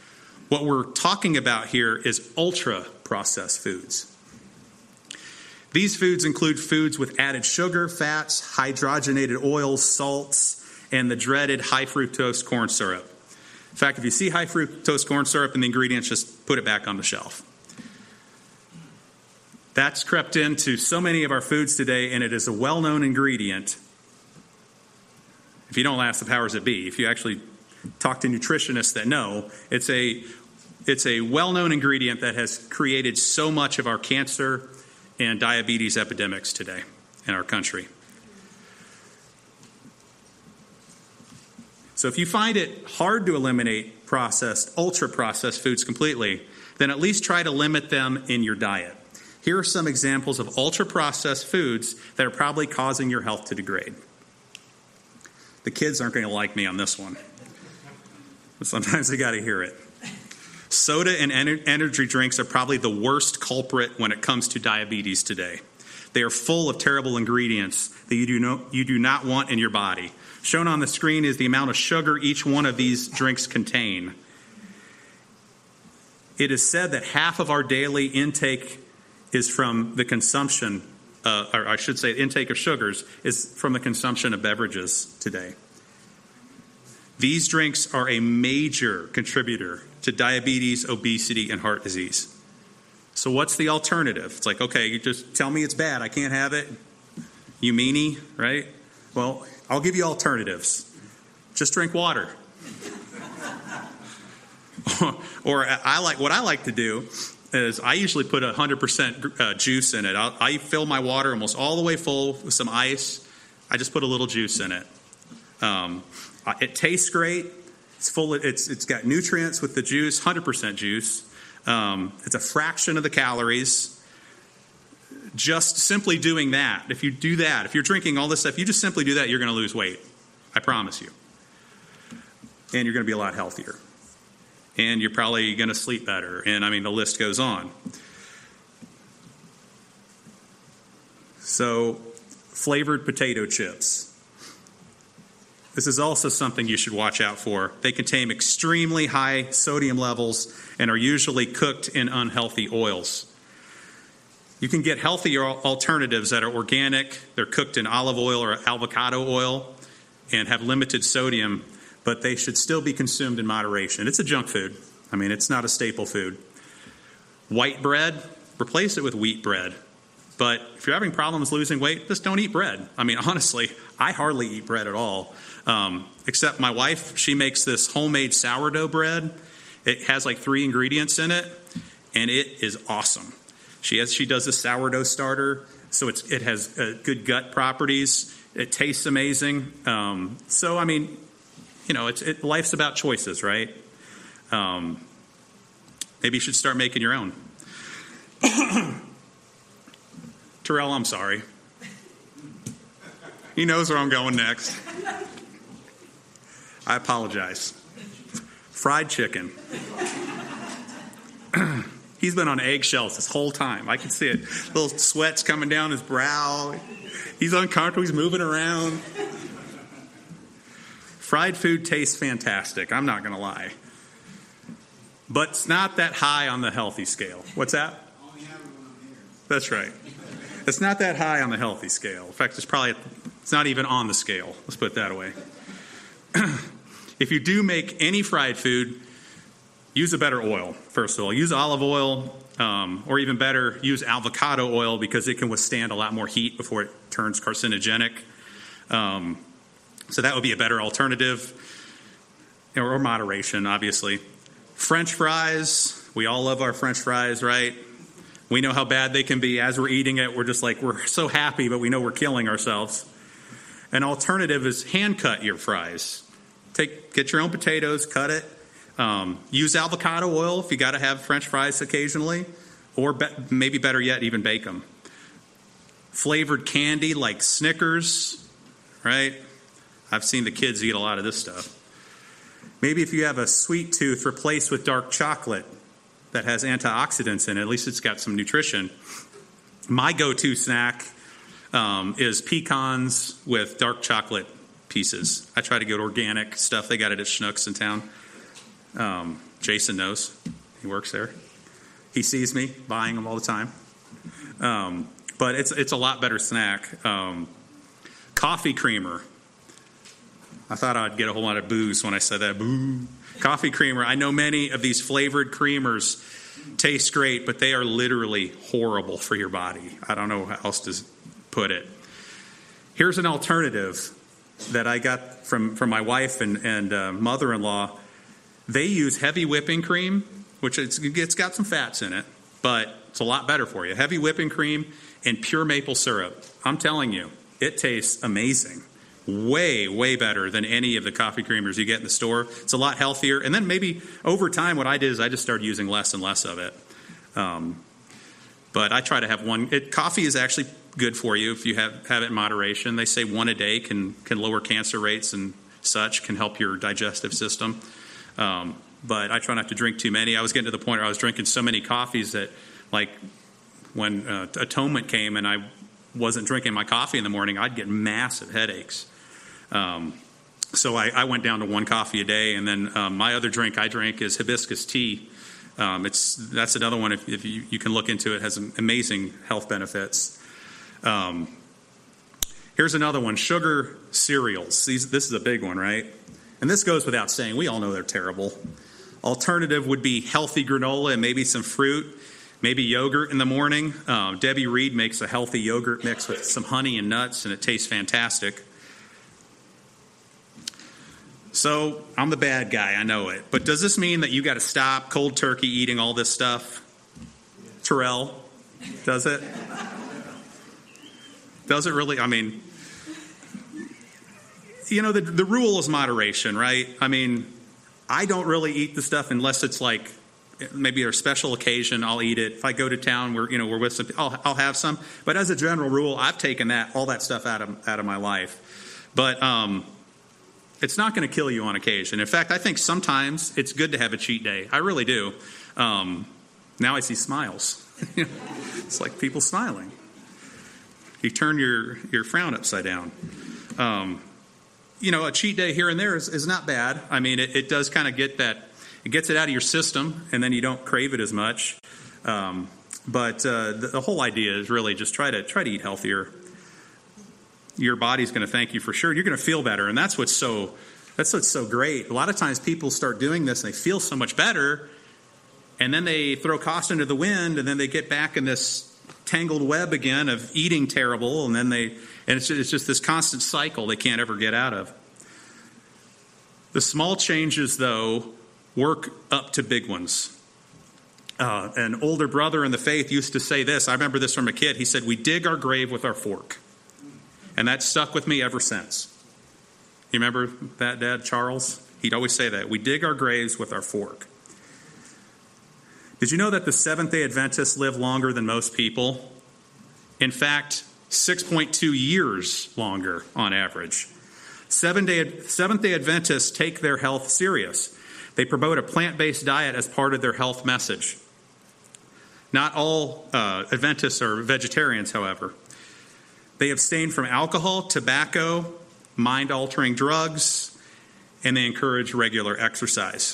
What we're talking about here is ultra-processed foods. These foods include foods with added sugar, fats, hydrogenated oils, salts, and the dreaded high fructose corn syrup. In fact, if you see high fructose corn syrup in the ingredients, just put it back on the shelf. That's crept into so many of our foods today, and it is a well-known ingredient. If you don't ask the powers that be, if you actually talk to nutritionists that know, it's a well-known ingredient that has created so much of our cancer and diabetes epidemics today in our country. So if you find it hard to eliminate processed, ultra-processed foods completely, then at least try to limit them in your diet. Here are some examples of ultra-processed foods that are probably causing your health to degrade. The kids aren't going to like me on this one, but sometimes they got to hear it. Soda and energy drinks are probably the worst culprit when it comes to diabetes today. They are full of terrible ingredients that you do not want in your body. Shown on the screen is the amount of sugar each one of these drinks contain. It is said that half of our daily intake is from the consumption, or I should say intake of sugars, is from the consumption of beverages today. These drinks are a major contributor to diabetes, obesity, and heart disease. So what's the alternative? It's like, okay, you just tell me it's bad. I can't have it. You meanie, right? Well, I'll give you alternatives. Just drink water. Or what I like to do is I usually put 100% juice in it. I fill my water almost all the way full with some ice. I just put a little juice in it. It tastes great. It's got nutrients with the juice, 100% juice. It's a fraction of the calories. Just simply doing that, if you do that, if you're drinking all this stuff, you just simply do that, you're going to lose weight. I promise you. And you're going to be a lot healthier. And you're probably going to sleep better. And the list goes on. So, flavored potato chips. This is also something you should watch out for. They contain extremely high sodium levels and are usually cooked in unhealthy oils. You can get healthier alternatives that are organic. They're cooked in olive oil or avocado oil and have limited sodium, but they should still be consumed in moderation. It's a junk food. It's not a staple food. White bread, replace it with wheat bread. But if you're having problems losing weight, just don't eat bread. Honestly, I hardly eat bread at all. Except my wife, she makes this homemade sourdough bread. It has like 3 ingredients in it, and it is awesome. She does a sourdough starter, so it has good gut properties. It tastes amazing. Life's about choices, right? Maybe you should start making your own. Terrell, I'm sorry. He knows where I'm going next. I apologize. Fried chicken. He's been on eggshells this whole time. I can see it. Little sweat's coming down his brow. He's uncomfortable. He's moving around. Fried food tastes fantastic. I'm not going to lie. But it's not that high on the healthy scale. What's that? That's right. It's not that high on the healthy scale. In fact, it's not even on the scale. Let's put it that way. If you do make any fried food, use a better oil, first of all. Use olive oil, or even better, use avocado oil because it can withstand a lot more heat before it turns carcinogenic. So that would be a better alternative, or moderation, obviously. French fries, we all love our French fries, right? We know how bad they can be. As we're eating it, we're so happy, but we know we're killing ourselves. An alternative is hand cut your fries. Get your own potatoes, cut it. Use avocado oil if you got to have French fries occasionally, or maybe better yet, even bake them. Flavored candy like Snickers, right? I've seen the kids eat a lot of this stuff. Maybe if you have a sweet tooth, replace with dark chocolate that has antioxidants in it. At least it's got some nutrition. My go-to snack is pecans with dark chocolate pieces. I try to get organic stuff. They got it at Schnucks in town. Jason knows. He works there. He sees me buying them all the time. but it's a lot better snack. Coffee creamer. I thought I'd get a whole lot of boos when I said that. Boo. Coffee creamer. I know many of these flavored creamers taste great, but they are literally horrible for your body. I don't know how else to put it. Here's an alternative that I got from my wife and mother-in-law. They use heavy whipping cream, which it's got some fats in it, but it's a lot better for you. Heavy whipping cream and pure maple syrup. I'm telling you, it tastes amazing. Way, way better than any of the coffee creamers you get in the store. It's a lot healthier. And then maybe over time, what I did is I just started using less and less of it. But I try to have one. Coffee is actually good for you if you have it in moderation. They say one a day can lower cancer rates and such, can help your digestive system. But I try not to drink too many. I was getting to the point where I was drinking so many coffees that, like, when Atonement came and I wasn't drinking my coffee in the morning, I'd get massive headaches. So I went down to one coffee a day, and then my other drink I drink is hibiscus tea. That's another one, if you can look into it, has amazing health benefits. Here's another one, sugar cereals. This is a big one, right? And this goes without saying. We all know they're terrible. Alternative would be healthy granola and maybe some fruit, maybe yogurt in the morning. Debbie Reed makes a healthy yogurt mix with some honey and nuts, and it tastes fantastic. So I'm the bad guy, I know it. But does this mean that you got to stop cold turkey eating all this stuff? Terrell, does it? Does it really? I mean, you know, the rule is moderation, right? I mean, I don't really eat the stuff unless it's like maybe a special occasion. I'll eat it. If I go to town, we're with some, I'll have some. But as a general rule, I've taken all that stuff out of my life. But it's not going to kill you on occasion. In fact, I think sometimes it's good to have a cheat day. I really do. Now I see smiles. It's like people smiling. You turn your frown upside down. A cheat day here and there is not bad. I mean, it does kind of it gets it out of your system, and then you don't crave it as much. But the whole idea is really just try to eat healthier. Your body's going to thank you for sure. You're going to feel better, and that's what's so great. A lot of times people start doing this, and they feel so much better, and then they throw caution to the wind, and then they get back in this tangled web again of eating terrible, and it's just this constant cycle they can't ever get out of. The small changes, though, work up to big ones. An older brother in the faith used to say this. I remember this from a kid. He said, "We dig our grave with our fork." And that stuck with me ever since. You remember that, Dad, Charles? He'd always say that. We dig our graves with our fork. Did you know that the Seventh-day Adventists live longer than most people? In fact, 6.2 years longer on average. Seventh-day Adventists take their health serious. They promote a plant-based diet as part of their health message. Not all Adventists are vegetarians, however. They abstain from alcohol, tobacco, mind-altering drugs, and they encourage regular exercise.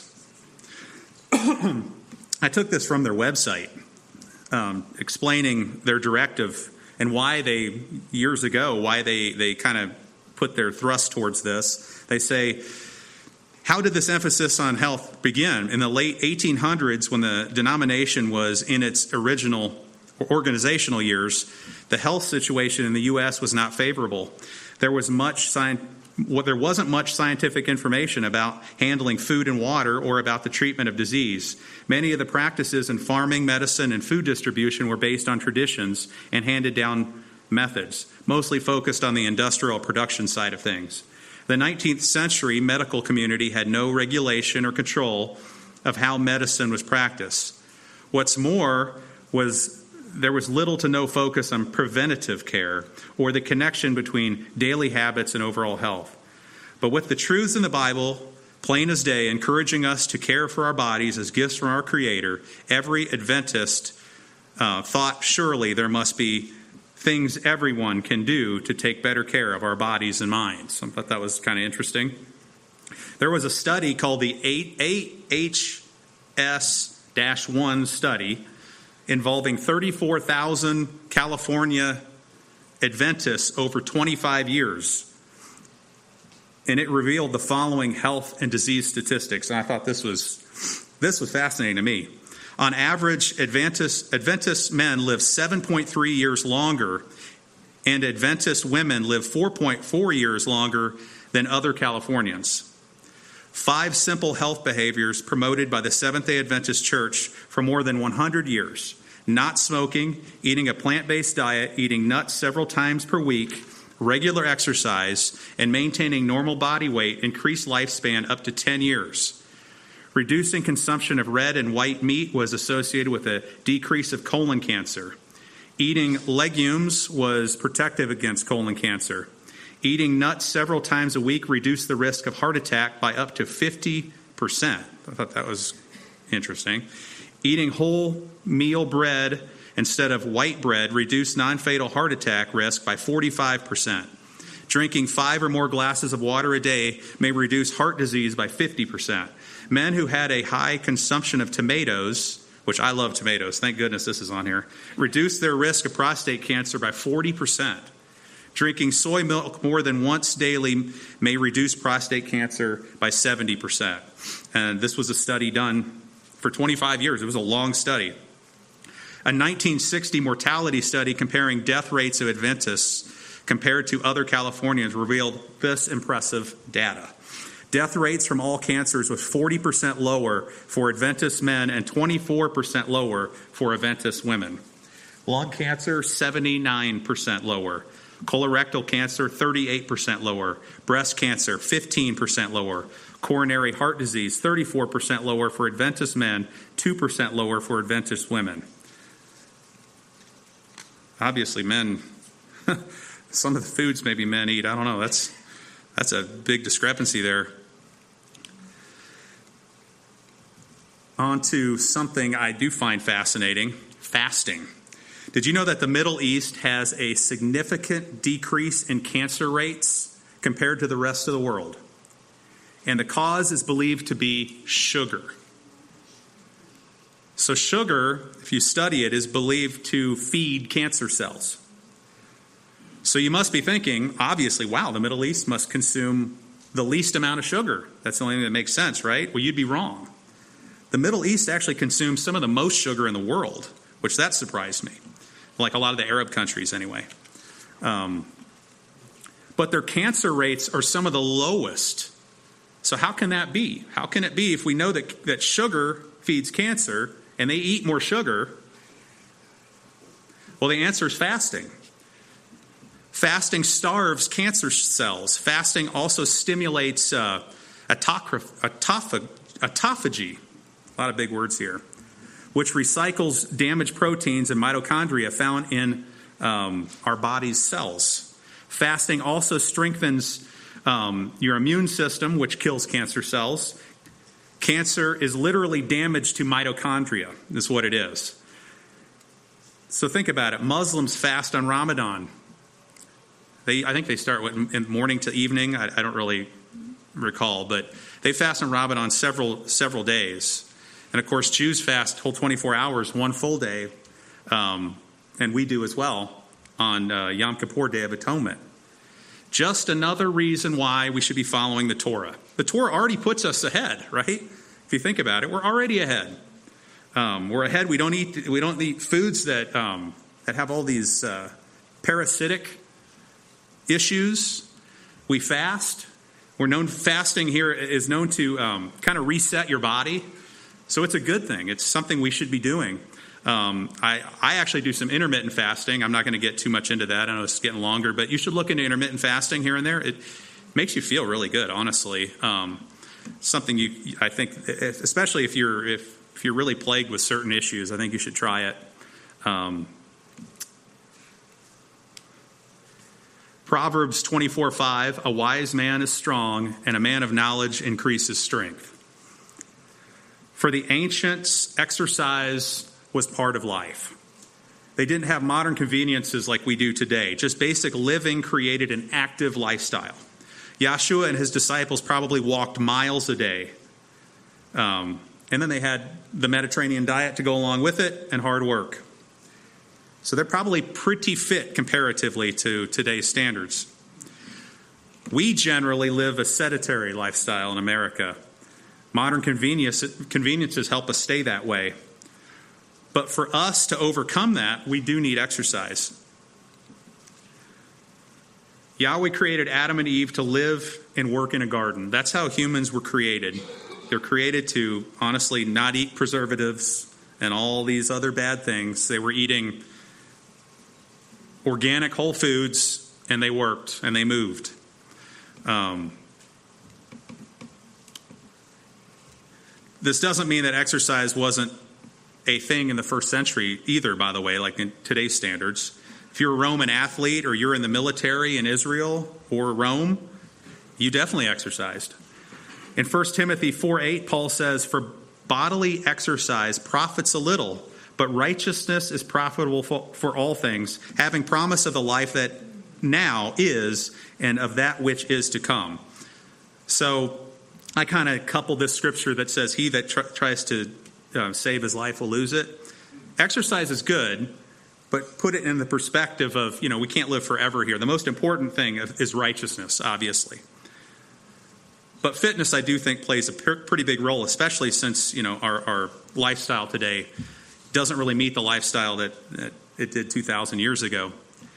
I took this from their website, explaining their directive and why years ago, they kind of put their thrust towards this. They say, how did this emphasis on health begin? In the late 1800s, when the denomination was in its original organizational years, the health situation in the U.S. was not favorable. There wasn't much scientific information about handling food and water or about the treatment of disease. Many of the practices in farming, medicine, and food distribution were based on traditions and handed down methods, mostly focused on the industrial production side of things. The 19th century medical community had no regulation or control of how medicine was practiced. What's more there was little to no focus on preventative care or the connection between daily habits and overall health. But with the truths in the Bible, plain as day, encouraging us to care for our bodies as gifts from our Creator, every Adventist thought surely there must be things everyone can do to take better care of our bodies and minds. I thought that was kind of interesting. There was a study called the 8HS-1 study. involving 34,000 California Adventists over 25 years. And it revealed the following health and disease statistics. And I thought this was fascinating to me. On average, Adventist men live 7.3 years longer, and Adventist women live 4.4 years longer than other Californians. 5 simple health behaviors promoted by the Seventh-day Adventist Church for more than 100 years. Not smoking, eating a plant-based diet, eating nuts several times per week, regular exercise, and maintaining normal body weight increased lifespan up to 10 years. Reducing consumption of red and white meat was associated with a decrease of colon cancer. Eating legumes was protective against colon cancer. Eating nuts several times a week reduced the risk of heart attack by up to 50%. I thought that was interesting. Eating whole meal bread instead of white bread reduced non-fatal heart attack risk by 45%. Drinking 5 or more glasses of water a day may reduce heart disease by 50%. Men who had a high consumption of tomatoes, which I love tomatoes, thank goodness this is on here, reduced their risk of prostate cancer by 40%. Drinking soy milk more than once daily may reduce prostate cancer by 70%. And this was a study done for 25 years. It was a long study. A 1960 mortality study comparing death rates of Adventists compared to other Californians revealed this impressive data. Death rates from all cancers was 40% lower for Adventist men and 24% lower for Adventist women. Lung cancer, 79% lower. Colorectal cancer, 38% lower. Breast cancer, 15% lower. Coronary heart disease, 34% lower for Adventist men, 2% lower for Adventist women. Obviously, men, some of the foods maybe men eat, I don't know, that's a big discrepancy there. On to something I do find fascinating, fasting. Did you know that the Middle East has a significant decrease in cancer rates compared to the rest of the world? And the cause is believed to be sugar. So sugar, if you study it, is believed to feed cancer cells. So you must be thinking, obviously, wow, the Middle East must consume the least amount of sugar. That's the only thing that makes sense, right? Well, you'd be wrong. The Middle East actually consumes some of the most sugar in the world, which that surprised me. Like a lot of the Arab countries anyway. But their cancer rates are some of the lowest. So how can that be? How can it be if we know that sugar feeds cancer and they eat more sugar? Well, the answer is fasting. Fasting starves cancer cells. Fasting also stimulates autophagy. A lot of big words here. Which recycles damaged proteins and mitochondria found in our body's cells. Fasting also strengthens your immune system, which kills cancer cells. Cancer is literally damage to mitochondria, is what it is. So think about it. Muslims fast on Ramadan. I think they start in morning to evening. I don't really recall, but they fast on Ramadan several days. And, of course, Jews fast whole 24 hours, one full day, and we do as well on Yom Kippur, Day of Atonement. Just another reason why we should be following the Torah. The Torah already puts us ahead, right? If you think about it, we're already ahead. We're ahead. We don't eat foods that have all these parasitic issues. We fast. Fasting here is known to kind of reset your body. So it's a good thing. It's something we should be doing. I actually do some intermittent fasting. I'm not going to get too much into that. I know it's getting longer, but you should look into intermittent fasting here and there. It makes you feel really good, honestly. Something I think, especially if you're really plagued with certain issues, I think you should try it. Proverbs 24:5, a wise man is strong, and a man of knowledge increases strength. For the ancients, exercise was part of life. They didn't have modern conveniences like we do today. Just basic living created an active lifestyle. Yeshua and his disciples probably walked miles a day. And then they had the Mediterranean diet to go along with it and hard work. So they're probably pretty fit comparatively to today's standards. We generally live a sedentary lifestyle in America. Modern conveniences help us stay that way. But for us to overcome that, we do need exercise. Yahweh created Adam and Eve to live and work in a garden. That's how humans were created. They're created to, honestly, not eat preservatives and all these other bad things. They were eating organic whole foods, and they worked, and they moved. This doesn't mean that exercise wasn't a thing in the first century either, by the way, like in today's standards. If you're a Roman athlete or you're in the military in Israel or Rome, you definitely exercised. In 1 Timothy 4:8, Paul says, "For bodily exercise profits a little, but righteousness is profitable for all things, having promise of the life that now is and of that which is to come." So I kind of couple this scripture that says, "He that tries to save his life will lose it." Exercise is good, but put it in the perspective of, we can't live forever here. The most important thing is righteousness, obviously. But fitness, I do think, plays a pretty big role, especially since, our lifestyle today doesn't really meet the lifestyle that it did 2,000 years ago.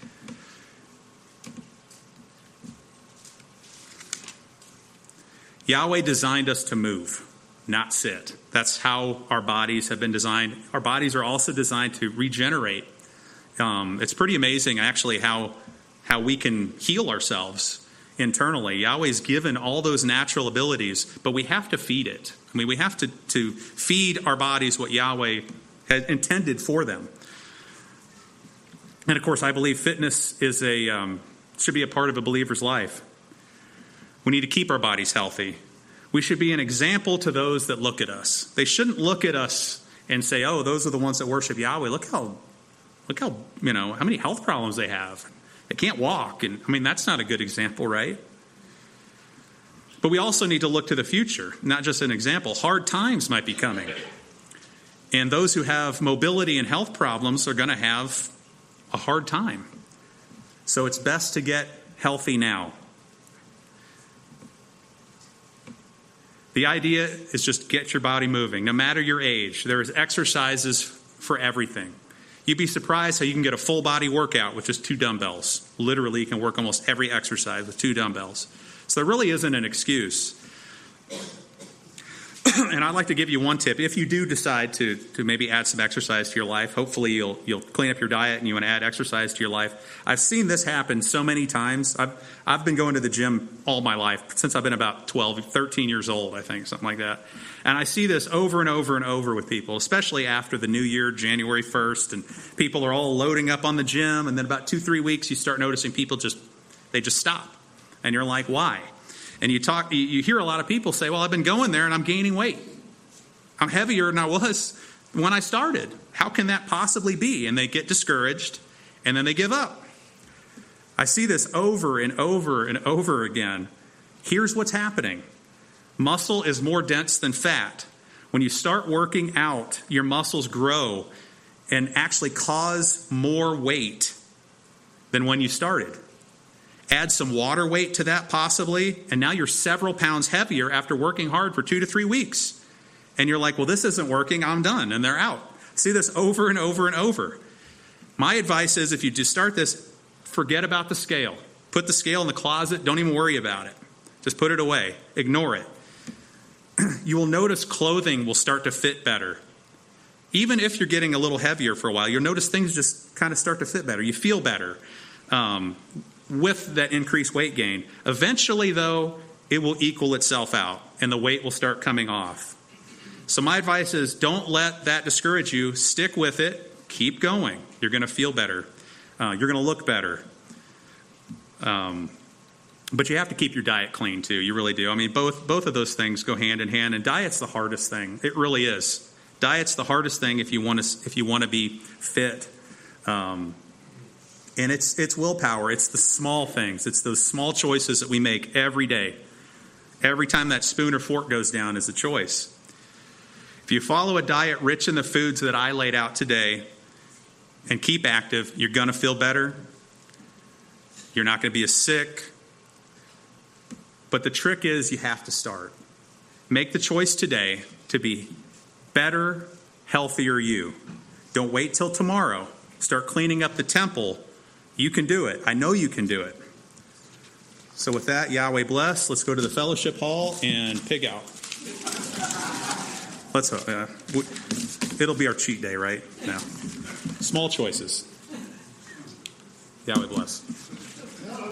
Yahweh designed us to move, not sit. That's how our bodies have been designed. Our bodies are also designed to regenerate. It's pretty amazing, actually, how we can heal ourselves internally. Yahweh's given all those natural abilities, but we have to feed it. We have to feed our bodies what Yahweh has intended for them. And of course, I believe fitness should be a part of a believer's life. We need to keep our bodies healthy. We should be an example to those that look at us. They shouldn't look at us and say, "Oh, those are the ones that worship Yahweh. Look how how many health problems they have. They can't walk." And that's not a good example, right? But we also need to look to the future, not just an example. Hard times might be coming. And those who have mobility and health problems are going to have a hard time. So it's best to get healthy now. The idea is just get your body moving, no matter your age. There's exercises for everything. You'd be surprised how you can get a full body workout with just 2 dumbbells. Literally, you can work almost every exercise with 2 dumbbells. So there really isn't an excuse. And I'd like to give you one tip. If you do decide to maybe add some exercise to your life, hopefully you'll clean up your diet and you want to add exercise to your life. I've seen this happen so many times. I've been going to the gym all my life, since I've been about 13 years old, I think, something like that. And I see this over and over and over with people, especially after the new year, January 1st, and people are all loading up on the gym, and then about 2-3 weeks you start noticing people just stop. And you're like, why? And you hear a lot of people say, "Well, I've been going there and I'm gaining weight. I'm heavier than I was when I started. How can that possibly be?" And they get discouraged and then they give up. I see this over and over and over again. Here's what's happening. Muscle is more dense than fat. When you start working out, your muscles grow and actually cause more weight than when you started. Add some water weight to that possibly, and now you're several pounds heavier after working hard for 2 to 3 weeks. And you're like, "Well, this isn't working, I'm done," and they're out. See this over and over and over. My advice is, if you just start this, forget about the scale. Put the scale in the closet, don't even worry about it. Just put it away, ignore it. You will notice clothing will start to fit better. Even if you're getting a little heavier for a while, you'll notice things just kind of start to fit better. You feel better. With that increased weight gain. Eventually, though, it will equal itself out, and the weight will start coming off. So my advice is, don't let that discourage you. Stick with it. Keep going. You're going to feel better. You're going to look better. But you have to keep your diet clean, too. You really do. Both of those things go hand in hand, and diet's the hardest thing. It really is. Diet's the hardest thing if you want to be fit. And it's willpower. It's the small things. It's those small choices that we make every day. Every time that spoon or fork goes down is a choice. If If you follow a diet rich in the foods that I laid out today and keep active, you're going to feel better. You're not going to be as sick. But the trick is you have to start. Make the choice today to be better, healthier you. Don't wait till tomorrow. Start cleaning up the temple. You can do it. I know you can do it. So with that, Yahweh bless. Let's go to the fellowship hall and pig out. Let's hope. It'll be our cheat day, right? No. Small choices. Yahweh bless.